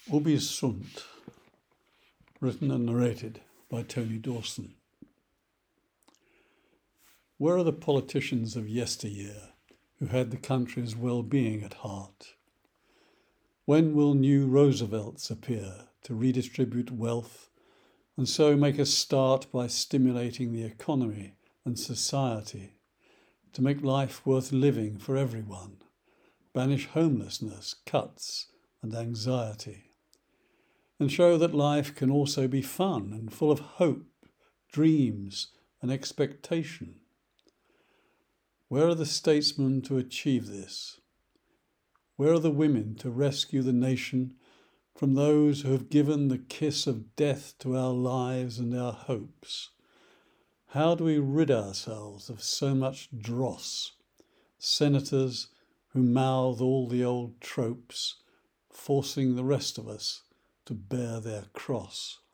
Ubi Sunt, written and narrated by Tony Dawson. Where are the politicians of yesteryear who had the country's well-being at heart? When will new Roosevelts appear to redistribute wealth and so make a start by stimulating the economy and society, to make life worth living for everyone, banish homelessness, cuts and anxiety, and show that life can also be fun and full of hope, dreams and expectation? Where are the statesmen to achieve this? Where are the women to rescue the nation from those who have given the kiss of death to our lives and our hopes? How do we rid ourselves of so much dross, senators who mouth all the old tropes, forcing the rest of us to bear their cross?